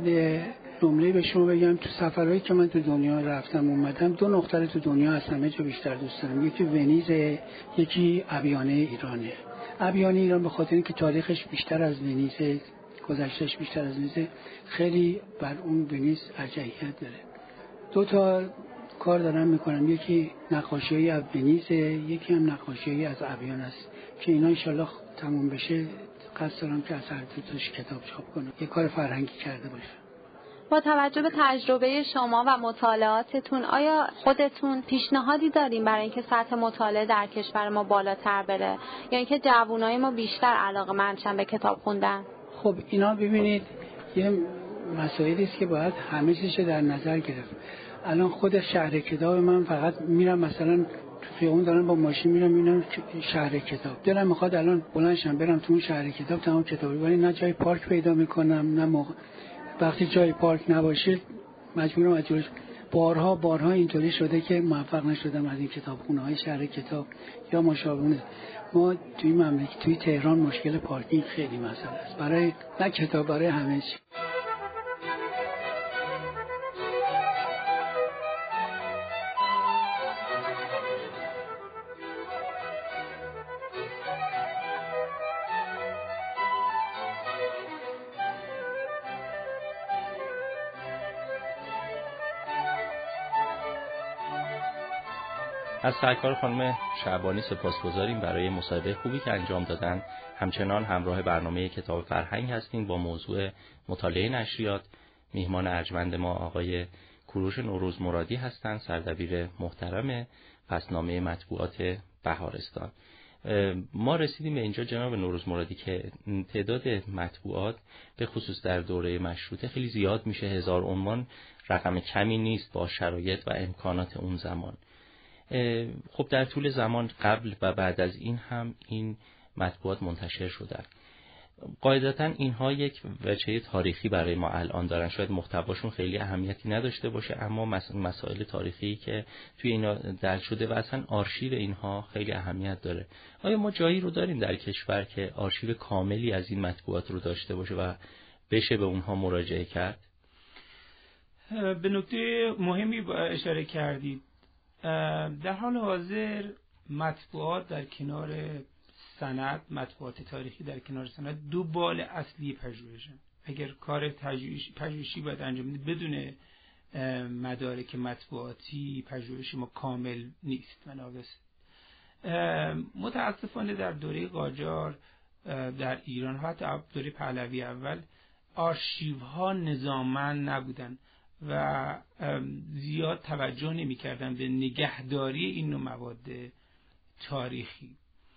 جمله به شما بگم، تو سفرهایی که من تو دنیا رفتم اومدم، دو نقطه تو دنیا از همه جا بیشتر دوست دارم. یکی ونیز، یکی ابیانه ایرانه. ابیانه ایران به خاطر اینکه تاریخش بیشتر از ونیز، گذشتهش بیشتر از ونیز، خیلی بر اون ونیز ارجحیت داره. دو تا کار دارم میکنم، یکی نقاشی از ونیز، یکی هم نقاشی از ابیان است که اینا انشالله تموم بشه قصد دارم که از هر دو تاش کتاب چاپ کنم، یه کار فرهنگی کرده باشه. با توجه به تجربه شما و مطالعاتتون، آیا خودتون پیشنهادی دارین برای اینکه سطح مطالعه در کشور ما بالاتر بره یا اینکه جوانای ما بیشتر علاقه‌مند شن به کتاب خوندن؟ خب اینا ببینید یه مسائلی است که باید همه چیزو در نظر گرفت. الان خود شهر کتاب من فقط میرم مثلا تو خیابون دارم با ماشین میرم میبینم شهر کتاب، دلم میخواد الان بلند شم برم تو اون شهر کتاب تمام کتابی، ولی نه جای پارک پیدا میکنم نه وقتی جای پارک نباشه مجبورم از جلوش. بارها اینطوری شده که موفق نشدم از این کتابخونه‌های شهر کتاب یا مشابه. ما توی مملکت توی تهران مشکل پارکینگ خیلی مسئله است، برای نه کتاب، برای همه چی. از سرکار خانم شعبانی سپاسگزاریم برای مصاحبه خوبی که انجام دادن. همچنان همراه برنامه کتاب فرهنگ هستیم با موضوع مطالعه نشریات. میهمان ارجمند ما آقای کوروش نوروز مرادی هستند، سردبیر محترم فصلنامه مطبوعات بهارستان. ما رسیدیم به اینجا جناب نوروز مرادی که تعداد مطبوعات به خصوص در دوره مشروطه خیلی زیاد میشه. 1000 عنوان رقم کمی نیست با شرایط و امکانات اون زمان. خب در طول زمان قبل و بعد از این هم این مطبوعات منتشر شدن. قاعدتاً اینها یک وجه تاریخی برای ما الان دارن. شاید محتواشون خیلی اهمیتی نداشته باشه، اما مسائل تاریخی که توی اینا درج شده و اصلا آرشیو اینها خیلی اهمیت داره. آیا ما جایی رو داریم در کشور که آرشیو کاملی از این مطبوعات رو داشته باشه و بشه به اونها مراجعه کرد؟ به نکته مهمی اشاره کردید. در حال حاضر مطبوعات در کنار سند، مطبوعات تاریخی در کنار سند، دو بال اصلی پژوهشن. اگر کار پژوهشی باید انجام بدید بدون مدارک مطبوعاتی پژوهش ما کامل نیست و ناقص. متاسفانه در دوره قاجار در ایران حتی دوره پهلوی اول آرشیوها نظاما نبودن و زیاد توجه نمی کردن به نگهداری این نوع مواد تاریخی.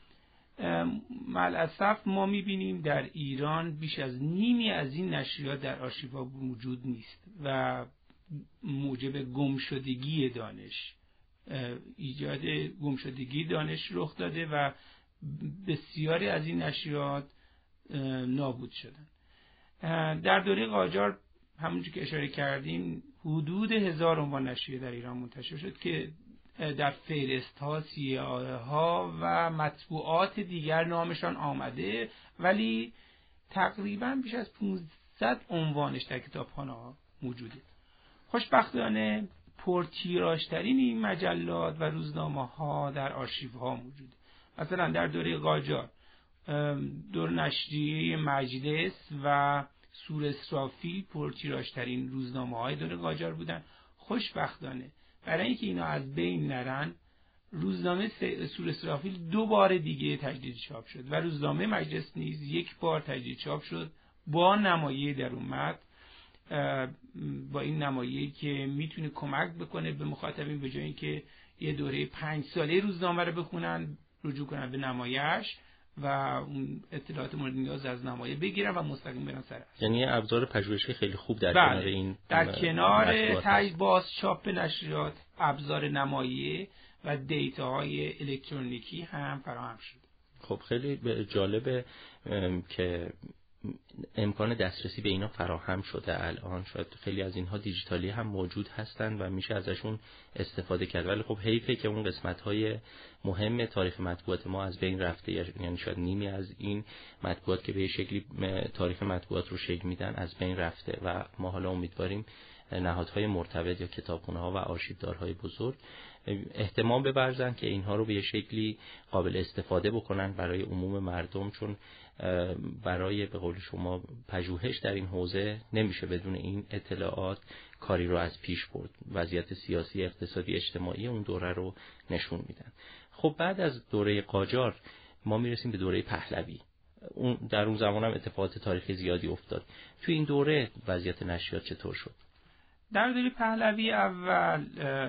ملاسف ما می بینیم در ایران بیش از نیمی از این نشریات در آرشیوها موجود نیست و موجب گمشدگی دانش، ایجاد گمشدگی دانش رخ داده و بسیاری از این نشریات نابود شدن. در دوره قاجار همونجور که اشاره کردیم حدود 1000 عنوان نشریه در ایران منتشر شد که در فهرست ها، سیاهه ها و مطبوعات دیگر نامشان آمده، ولی تقریبا بیش از 500 عنوانش در کتابخانه ها موجوده. خوشبختانه پرتیراژترین این مجلات و روزنامه ها در آرشیو ها موجوده. مثلا در دوره قاجار دور نشریه مجلس و سور اسرافیل پرتیراژترین روزنامه های دوره قاجار بودن. خوشبختانه برای اینکه اینا از بین نرن، روزنامه سور اسرافیل 2 بار دیگه تجدید چاپ شد و روزنامه مجلس نیز 1 بار تجدید چاپ شد با نمایه در اومد، با این نمایه‌ای که میتونه کمک بکنه به مخاطبین به جای اینکه یه دوره 5 ساله روزنامه رو بخونن، رجوع کنن به نمایش و اون اطلاعات مورد نیاز از نمایه بگیرن و مستقیم برن سر اصل. یعنی ابزار پژوهشی خیلی خوب در کنار این در کنار باز چاپ نشریات ابزار نمایه و دیتاهای الکترونیکی هم فراهم شد. خب خیلی جالبه که امکان دسترسی به اینا فراهم شده الان. شاید خیلی از اینها دیجیتالی هم موجود هستن و میشه ازشون استفاده کرد، ولی خب حیفه که اون قسمت‌های مهم تاریخ مطبوعات ما از بین رفته. یعنی شاید نیمی از این مطبوعات که به شکلی تاریخ مطبوعات رو شکل میدن از بین رفته و ما حالا امیدواریم نهادهای مرتبط یا کتابخانه‌ها و آرشیودارهای بزرگ اهتمام بورزن که اینها رو به شکلی قابل استفاده بکنن برای عموم مردم، چون برای به قول شما پژوهش در این حوزه نمیشه بدون این اطلاعات کاری رو از پیش برد. وضعیت سیاسی، اقتصادی، اجتماعی اون دوره رو نشون میدن. خب بعد از دوره قاجار ما میرسیم به دوره پهلوی. در اون زمان هم اتفاقات تاریخی زیادی افتاد. تو این دوره وضعیت نشریات چطور شد؟ در دوره پهلوی اول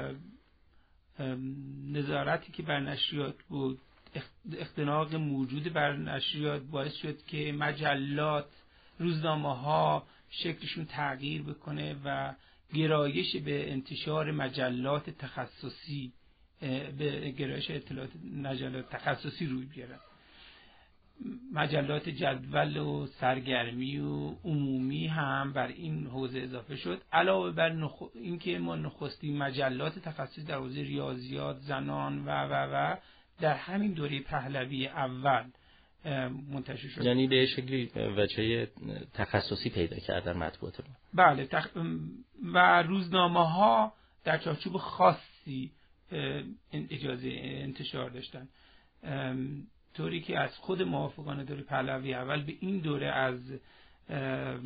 نظارتی که بر نشریات بود، اختناق موجود بر نشریات باعث شد که مجلات، روزنامه‌ها شکلشون تغییر بکنه و گرایش به انتشار مجلات تخصصی، به گرایش اطلاعات مجلات تخصصی روی بیاره. مجلات جدول و سرگرمی و عمومی هم بر این حوزه اضافه شد، علاوه بر اینکه ما نخستین مجلات تخصصی در حوزه ریاضیات، زنان و در همین دوره پهلوی اول منتشر شد. یعنی به شکلی وجه تخصصی پیدا کردن مطبوعات ما. بله، و روزنامه ها در چارچوب خاصی اجازه انتشار داشتن، طوری که از خود موافقان دوره پهلوی اول به این دوره از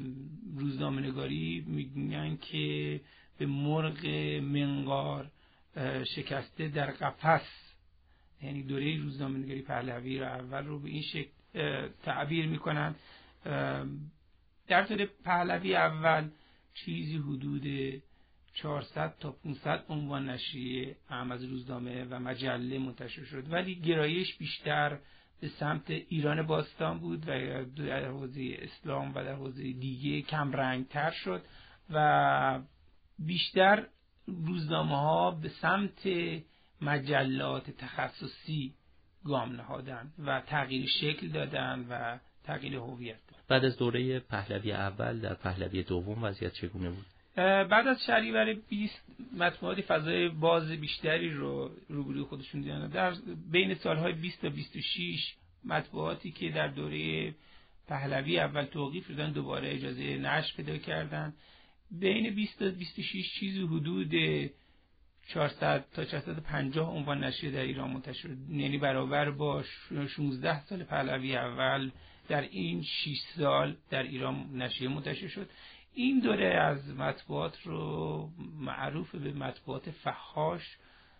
روزنامه نگاری میگن که به مرغ منقار شکسته در قفس، یعنی دوره روزنامه‌نگاری پهلوی رو اول رو به این شکل تعبیر میکنن. در دوره پهلوی اول چیزی حدود 400 تا 500 عنوان نشریه اهم از روزنامه و مجله منتشر شد، ولی گرایش بیشتر به سمت ایران باستان بود و در حوزه اسلام و در حوزه دیگه کم رنگتر شد و بیشتر روزنامه ها به سمت مجلات تخصصی گام نهادن و تغییر شکل دادن و تغییر هویت. بعد از دوره پهلوی اول در پهلوی دوم وضعیت چگونه بود؟ بعد از شهریور 20 مطبوعات فضای باز بیشتری رو روبروی خودشون دیدن. در بین سالهای 20 تا 26 مطبوعاتی که در دوره پهلوی اول توقیف شدن دوباره اجازه نشر پیدا کردن. بین 20 تا 26 چیزی حدود 400 تا 450 عنوان نشریه در ایران منتشر شد، یعنی برابر با 16 سال پهلوی اول در این 6 سال در ایران نشریه منتشر شد. این دوره از مطبوعات رو معروف به مطبوعات فحاش،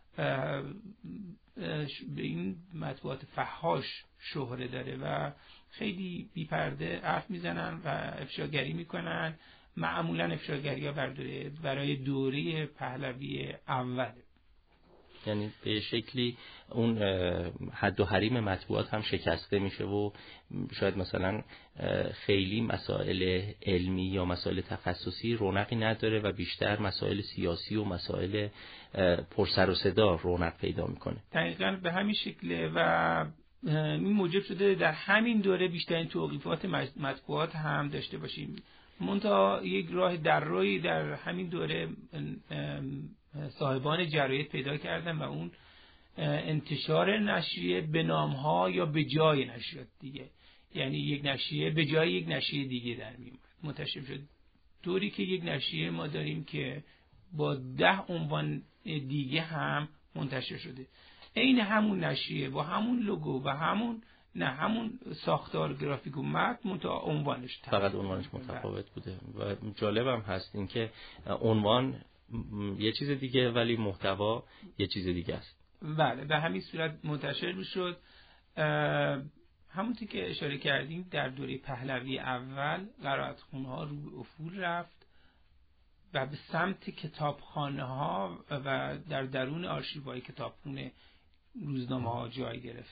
به این مطبوعات فحاش شهره داره و خیلی بی‌پرده حرف میزنن و افشاگری میکنن. معمولا افشاگری‌ها برای دوره پهلوی اوله. یعنی به شکلی اون حد و حریم مطبوعات هم شکسته میشه و شاید مثلا خیلی مسائل علمی یا مسائل تخصصی رونقی نداره و بیشتر مسائل سیاسی و مسائل پرسر و صدا رونق پیدا میکنه. دقیقاً به همین شکله و این موجب شده در همین دوره بیشترین توقیفات مطبوعات هم داشته باشیم. منتها یک راه درروی در همین دوره صاحبان جرایت پیدا کردن و اون انتشار نشریه به نام‌ها یا به جای نشریات دیگه، یعنی یک نشریه به جای یک نشریه دیگه در میومد منتشر شد، طوری که یک نشریه ما داریم که با 10 عنوان دیگه هم منتشر شده. عین همون نشریه با همون لوگو و همون ساختار گرافیک و متن عنوانش فقط عنوانش متفاوت بوده و جالبم هست این که عنوان یه چیز دیگه ولی محتوا یه چیز دیگه است. بله، به همین صورت منتشر میشد. همونطور که اشاره کردیم در دوره پهلوی اول قرائتخوانه‌ها رو به افول رفت و به سمت کتابخانه‌ها و در درون آرشیوهای کتابخونه روزنامه‌ها جای گرفت.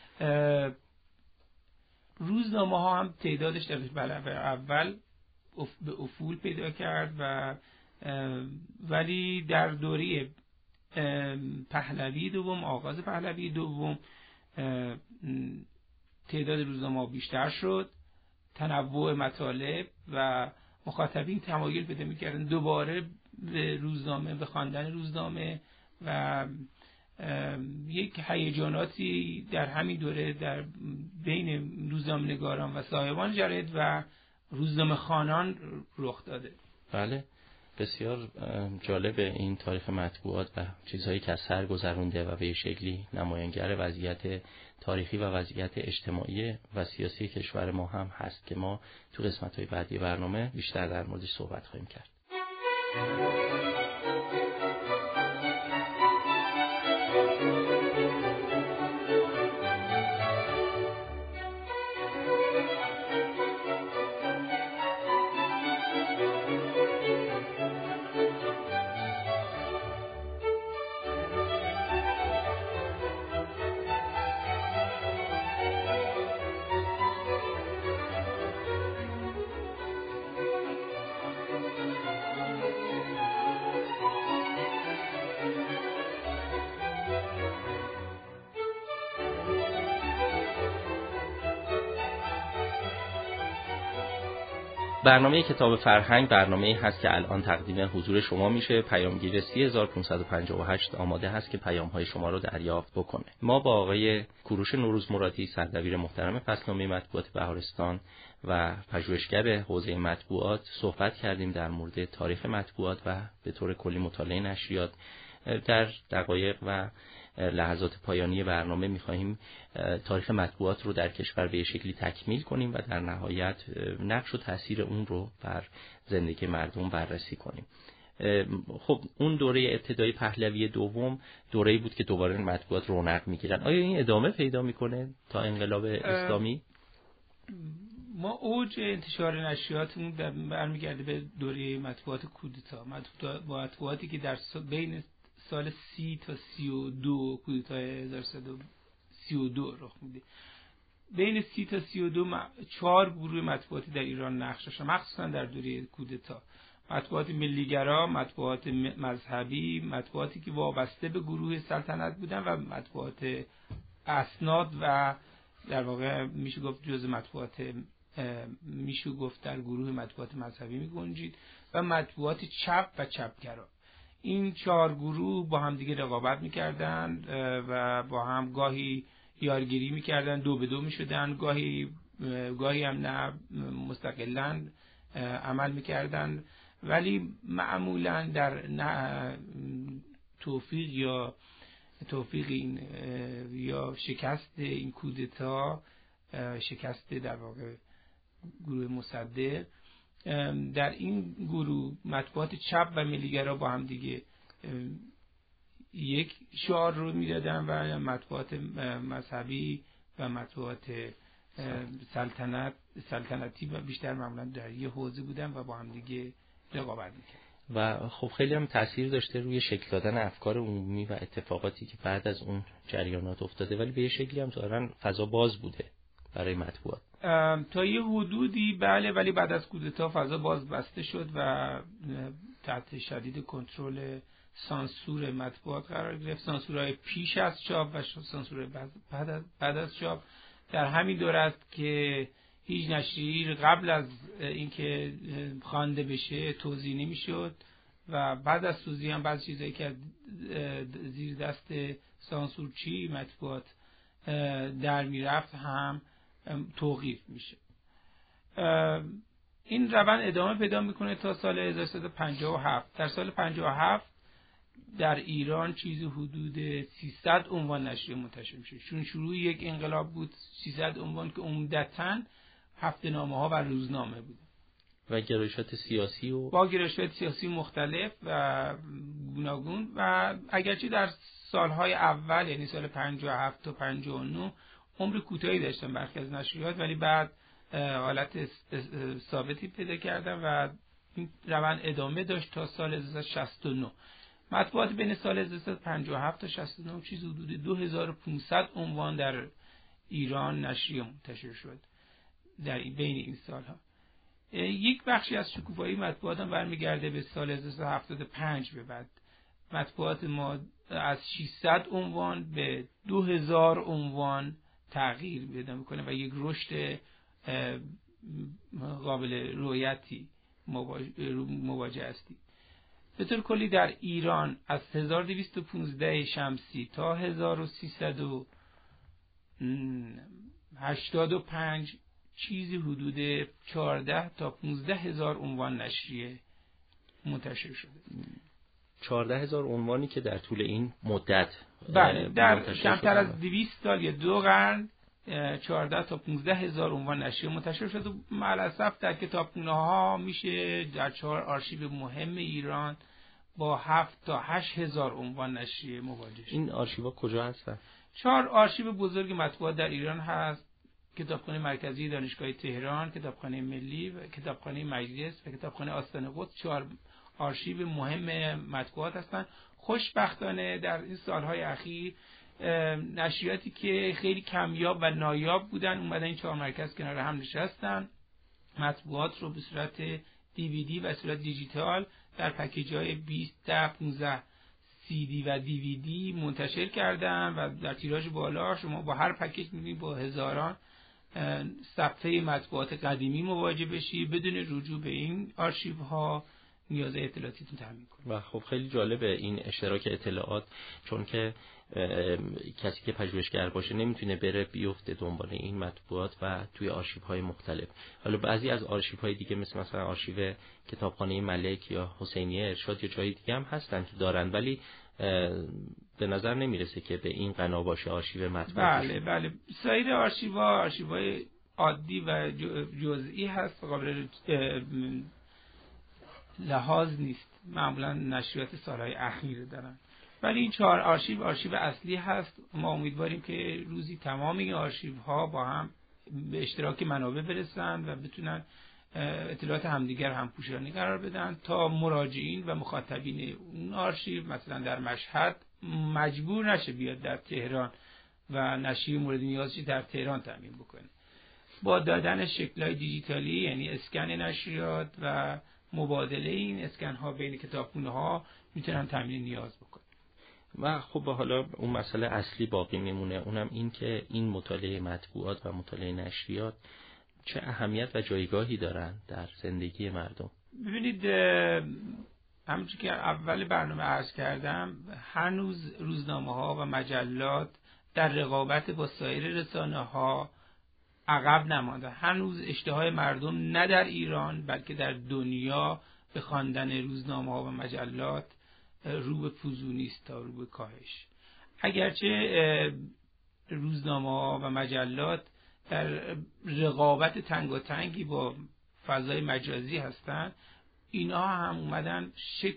روزنامه‌ها هم تعدادش در پهلوی اول به افول پیدا کرد و ولی در دوره پهلوی دوم، آغاز پهلوی دوم، تعداد روزنامه‌ها بیشتر شد، تنوع مطالب و مخاطبین تمایل پیدا می‌کردن دوباره به روزنامه، به خواندن روزنامه و یک هیجاناتی در همین دوره در بین روزنامه‌نگاران و صاحبان جراید و روزنامه‌خوانان رخ داده. بله، بسیار جالب این تاریخ مطبوعات و چیزهایی که از سر گذرونده و به شکلی نمایانگر وضعیت تاریخی و وضعیت اجتماعی و سیاسی کشور ما هم هست که ما تو قسمت‌های بعدی برنامه بیشتر در موردش صحبت خواهیم کرد. برنامه کتاب فرهنگ برنامه‌ای هست که الان تقدیم حضور شما میشه. پیامگیر 30558 آماده هست که پیام‌های شما رو دریافت بکنه. ما با آقای کوروش نوروز مرادی، سردبیر محترم فصلنامه مطبوعات بهارستان و پژوهشگر حوزه مطبوعات صحبت کردیم در مورد تاریخ مطبوعات و به طور کلی مطالعه نشریات. در دقایق و لحظات پایانی برنامه می‌خواهیم تاریخ مطبوعات رو در کشور به شکلی تکمیل کنیم و در نهایت نقش و تأثیر اون رو بر زندگی مردم بررسی کنیم. خب اون دوره ابتدایی پهلوی دوم دوره‌ای بود که دوباره مطبوعات رونق میگیرن. آیا این ادامه پیدا میکنه تا انقلاب اسلامی؟ ما اوج انتشار نشریاتمون برمیگرده به دوره مطبوعات کودتا، مطبوعاتی که در بین سال 30 تا 32 کودتای 1332 رخ میده. بین 30 تا 32 4 گروه مطبوعاتی در ایران نقش داشتن، مخصوصا در دوره کودتا. مطبوعات ملیگرا، مطبوعات مذهبی، مطبوعاتی که وابسته به گروه سلطنت بودن و مطبوعات اسناد و در واقع میشه گفت جزء مطبوعات میشه گفت در گروه مطبوعات مذهبی میگنجید و مطبوعات چپ و چپگرا. این 4 گروه با هم دیگه رقابت میکردن و با هم گاهی یارگیری میکردن، 2 به 2 میشدن، گاهی هم نه مستقلاً عمل میکردن، ولی معمولاً در توفیق این یا شکست این کودتا، شکست در واقع گروه مصدق، در این گروه مطبوعات چپ و ملیگرا با هم دیگه یک شعار رو میدادن و مطبوعات مذهبی و مطبوعات سلطنتی و بیشتر معمولا در یه حوزه بودن و با هم دیگه رقابت میکردن. و خب خیلی هم تاثیر داشته روی شکل دادن افکار عمومی و اتفاقاتی که بعد از اون جریانات افتاده، ولی به یه شکلی هم ظاهراً فضا باز بوده برای مطبوعات تا یه حدودی، بله، ولی بعد از کودتا فضا باز بسته شد و تحت شدید کنترل سانسور مطبوعات قرار گرفت، سانسورهای پیش از چاپ و سانسور بعد از چاپ. در همین دوره است که هیچ نشریه قبل از اینکه خوانده بشه توزیع نمیشد و بعد از توزیع هم بعضی چیزایی که زیر دست سانسورچی مطبوعات در میرفت هم توقیف میشه. این روند ادامه پیدا میکنه تا سال 1357. در سال 57 در ایران چیزی حدود 300 عنوان نشریه منتشر میشه، چون شروع یک انقلاب بود. 300 عنوان که عمدتاً هفته‌نامه‌ها و روزنامه بود و گرایشات سیاسی و با گرایشات سیاسی مختلف و گوناگون. و اگرچه در سالهای اول یعنی سال 57 تا 59 عمر کوتاهی داشتن برخی از نشریات، ولی بعد حالت ثابتی پیدا کردن و این روند ادامه داشت تا سال 1969. مطبوعات بین سال 1957 تا 69 چیز حدود 2500 عنوان در ایران نشریه منتشر شد در بین این سالها. یک بخشی از شکوفایی مطبوعات هم برمیگرده به سال 1975 به بعد. مطبوعات ما از 600 عنوان به 2000 عنوان تغییر پیدا میکنه و یک رشد قابل رؤیتی مواجه هستیم. به طور کلی در ایران از 1215 شمسی تا 1385 چیزی حدود 14 تا 15 هزار عنوان نشریه منتشر شده. 14,000 عنوانی که در طول این مدت بله در کمتر از 200 سال یا 2 قرن 14 تا 15 هزار عنوان نشریه منتشر شده. معلصف در کتابخونه ها میشه در 4 آرشیو مهم ایران با 7 تا 8 هزار عنوان نشریه مواجه شد. این آرشیوها کجا هستن؟ 4 آرشیو بزرگ مطبوعات در ایران هست: کتابخانه مرکزی دانشگاه تهران، کتابخانه ملی و کتابخانه مجلس و کتابخانه آستان قدس. 4 آرشیو مهم مطبوعات هستند. خوشبختانه در این سالهای اخیر نشریاتی که خیلی کمیاب و نایاب بودن اومدن این 4 مرکز کنار هم نشستن، مطبوعات رو به صورت DVD و صورت دیجیتال در پکیج‌های 20 تا 15 CD و DVD منتشر کردن و در تیراژ بالا شما با هر پکیج می‌بینید با هزاران صفحه مطبوعات قدیمی مواجه بشی بدون رجوع به این آرشیوها نیاز اطلاعاتیتون تامین کنید. و خب خیلی جالبه این اشتراک اطلاعات، چون که کسی که پژوهشگر باشه نمیتونه بره بیفته دنبال این مطبوعات و توی آرشیوهای مختلف. حالا بعضی از آرشیوهای دیگه مثلا آرشیو کتابخانه ملک یا حسینیه ارشاد یا جای دیگه هم هستن که دارن، ولی به نظر نمیرسه که به این غنا باشه آرشیو مطبوعات. بله سایر آرشیوهای عادی و جزئی هست، قابل لحاظ نیست. معمولا نشریات سالهای اخیر دارن. ولی این 4 آرشیو اصلی هست. ما امیدواریم که روزی تمام این آرشیوها با هم به اشتراک منابع برسن و بتونن اطلاعات همدیگر هم پوشانی قرار بدن تا مراجعین و مخاطبین اون آرشیو مثلا در مشهد مجبور نشه بیاد در تهران و نشریه مورد نیازش در تهران تامین بکنه. با دادن شکل‌های دیجیتالی یعنی اسکن نشریات و مبادله این اسکن‌ها بین کتابخونه‌ها میتونن تامین نیاز بکنن. و خب حالا اون مسئله اصلی باقی میمونه، اونم این که این مطالعه مطبوعات و مطالعه نشریات چه اهمیت و جایگاهی دارن در زندگی مردم. ببینید همونجوری که اول برنامه عرض کردم، هنوز روزنامه‌ها و مجلات در رقابت با سایر رسانه‌ها عقب نمانده. هنوز اشتهای مردم نه در ایران بلکه در دنیا به خواندن روزنامه‌ها و مجلات رو به فزونی است تا رو به کاهش. اگرچه روزنامه‌ها و مجلات در رقابت تنگاتنگی با فضای مجازی هستند، اینا هم اومدن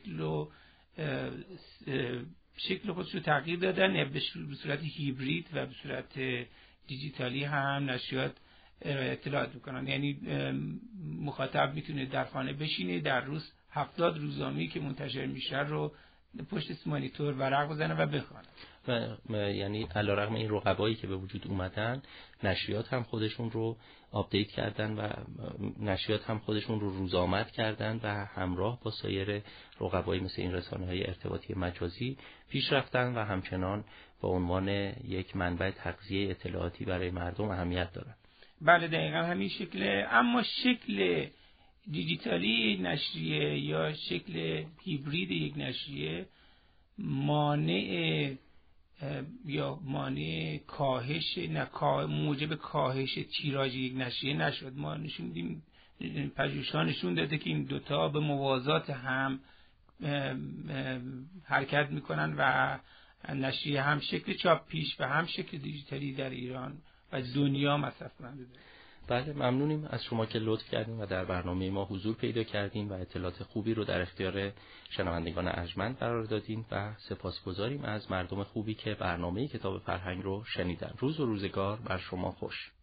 شکل خودش رو تغییر دادن، به صورت هیبرید و به صورت دیجیتالی هم نشریات اطلاعات میکنن. یعنی مخاطب میتونه در خانه بشینه در روز 70 روزنامه‌ای که منتشر میشه رو پشت مانیتور ورق بزنه و بخونه. یعنی علیرغم این رقبایی که به وجود اومدن، نشریات هم خودشون رو آپدیت کردن و نشریات هم خودشون رو روزآمد کردن و همراه با سایر رقبایی مثل این رسانه‌های ارتباطی مجازی پیش رفتن و همچنان به عنوان یک منبع تغذیه اطلاعاتی برای مردم اهمیت دارن. بله دقیقاً همین شکله. اما شکل دیجیتالی نشریه یا شکل هیبرید یک نشریه مانع کاهش موجب کاهش تیراژ یک نشریه نشد. ما نشون دیدیم، پژوهش‌ها نشون داده که این دوتا به موازات هم حرکت میکنن و نشریه هم شکل چاپ پیش و هم شکل دیجیتالی در ایران و دنیا مصرف کننده داره. بله، ممنونیم از شما که لطف کردیم و در برنامه ما حضور پیدا کردیم و اطلاعات خوبی رو در اختیار شنوندگان ارجمند قرار دادیم و سپاسگزاریم از مردم خوبی که برنامه کتاب فرهنگ رو شنیدن. روز و روزگار بر شما خوش.